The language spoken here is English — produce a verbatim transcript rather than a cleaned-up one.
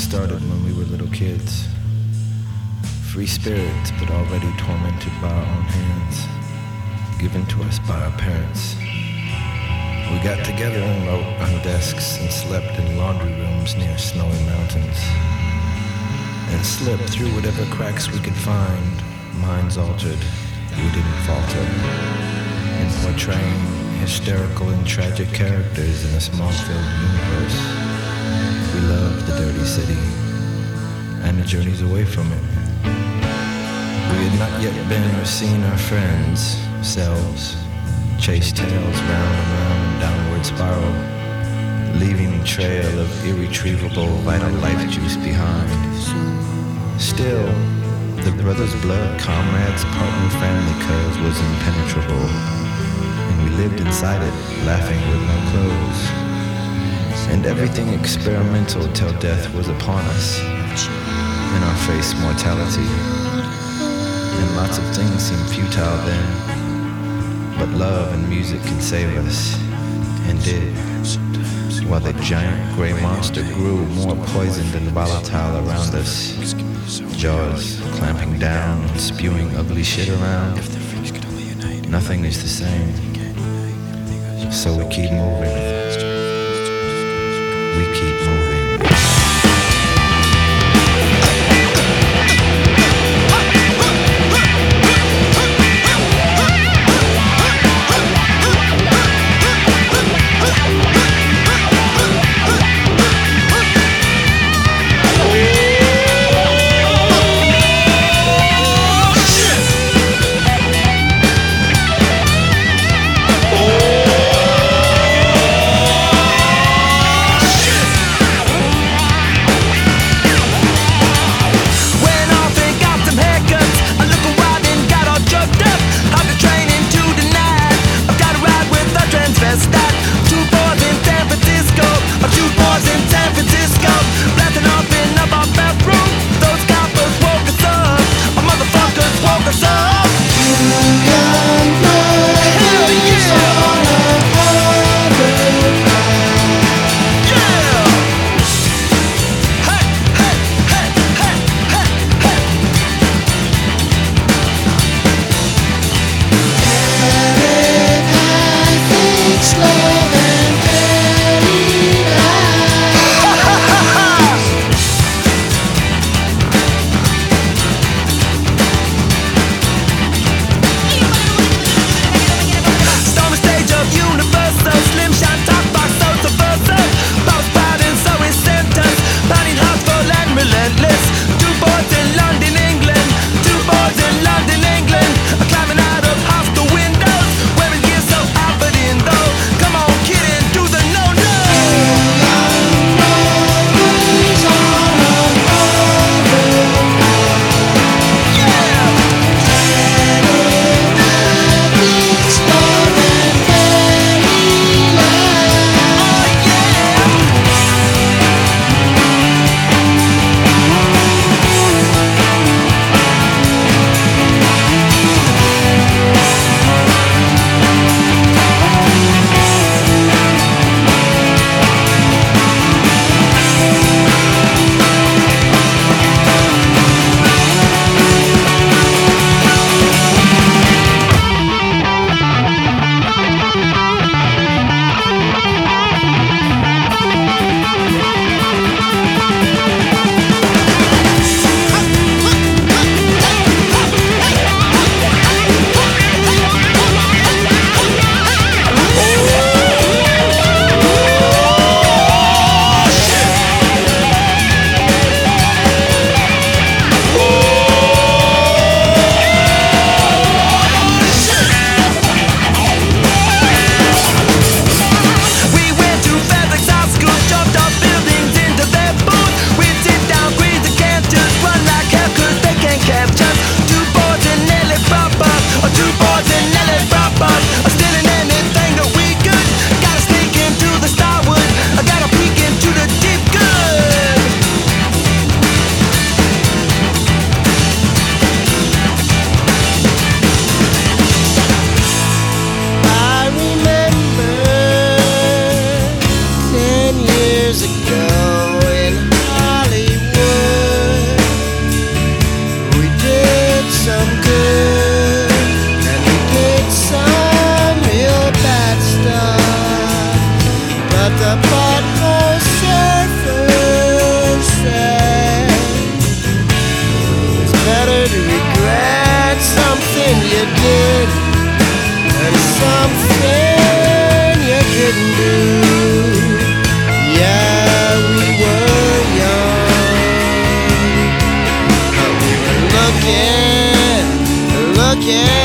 started when we were little kids. Free spirits, but already tormented by our own hands, given to us by our parents. We got together and wrote on desks and slept in laundry rooms near snowy mountains, and slipped through whatever cracks we could find. Minds altered, we didn't falter, in portraying hysterical and tragic characters in a small-filled universe. We loved the dirty city and the journeys away from it. We had not yet been or seen our friends, selves, chase tails round and round in downward spiral, leaving a trail of irretrievable vital life juice behind. Still, the brothers' blood, comrades, partner, family cause was impenetrable, and we lived inside it, laughing with no clothes, and everything experimental till death was upon us, in our face mortality, and lots of things seemed futile then. But love and music can save us, and did, while the giant gray monster grew more poisoned and volatile around us, jaws clamping down and spewing ugly shit around. Nothing is the same, so we keep moving. We keep moving. can.